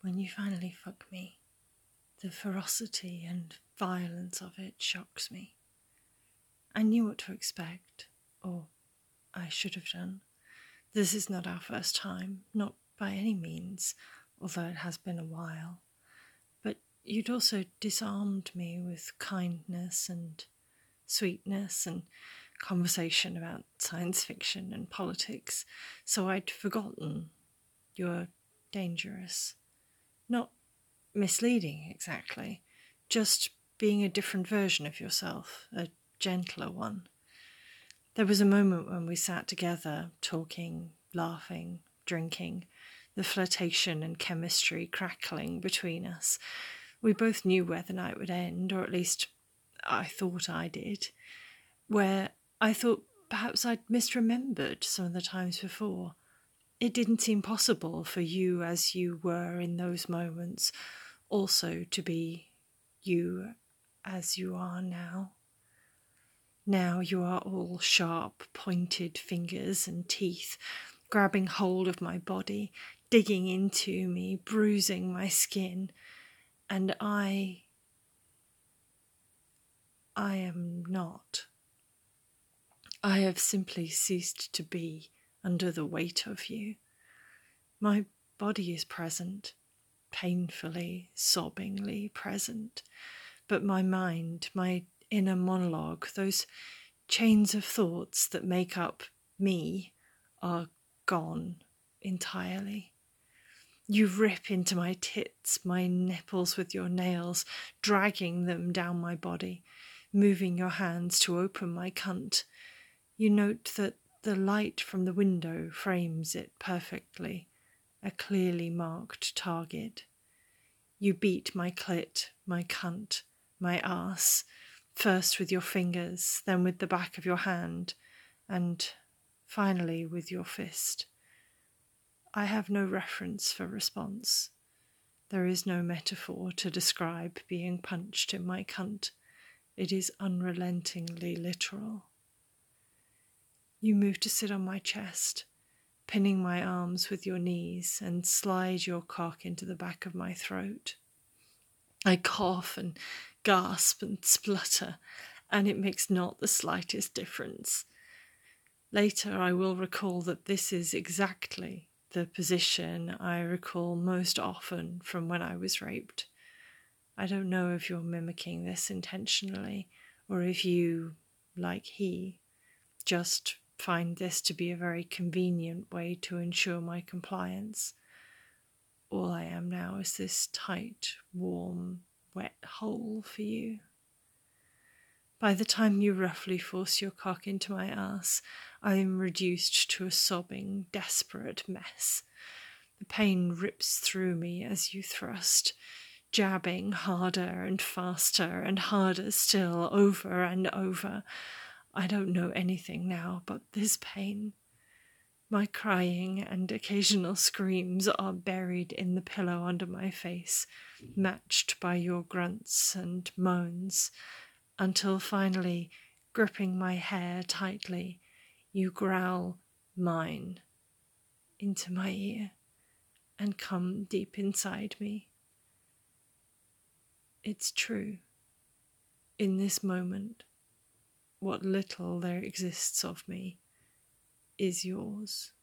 when you finally fuck me, the ferocity and violence of it shocks me. I knew what to expect, or I should have done. This is not our first time, not by any means, although it has been a while. But you'd also disarmed me with kindness and sweetness and conversation about science fiction and politics, so I'd forgotten you're dangerous. Not misleading exactly, just being a different version of yourself, a gentler one. There was a moment when we sat together, talking, laughing, drinking, the flirtation and chemistry crackling between us. We both knew where the night would end, or at least I thought I did, where I thought perhaps I'd misremembered some of the times before. It didn't seem possible for you as you were in those moments also to be you as you are now. Now you are all sharp, pointed fingers and teeth, grabbing hold of my body, digging into me, bruising my skin, and I am not. I have simply ceased to be under the weight of you. My body is present, painfully, sobbingly present, but my mind, my inner monologue, those chains of thoughts that make up me, are gone entirely. You rip into my tits, my nipples with your nails, dragging them down my body, moving your hands to open my cunt. You note that the light from the window frames it perfectly, a clearly marked target. You beat my clit, my cunt, my arse, first with your fingers, then with the back of your hand, and finally with your fist. I have no reference for response. There is no metaphor to describe being punched in my cunt. It is unrelentingly literal. You move to sit on my chest, pinning my arms with your knees, and slide your cock into the back of my throat. I cough and gasp and splutter, and it makes not the slightest difference. Later I will recall that this is exactly the position I recall most often from when I was raped. I don't know if you're mimicking this intentionally, or if you, like he, just find this to be a very convenient way to ensure my compliance. All I am now is this tight, warm, wet hole for you. By the time you roughly force your cock into my ass, I am reduced to a sobbing, desperate mess. The pain rips through me as you thrust, jabbing harder and faster and harder still, over and over. I don't know anything now but this pain. My crying and occasional screams are buried in the pillow under my face, matched by your grunts and moans, until finally, gripping my hair tightly, you growl "mine" into my ear and come deep inside me. It's true. In this moment, what little there exists of me is yours.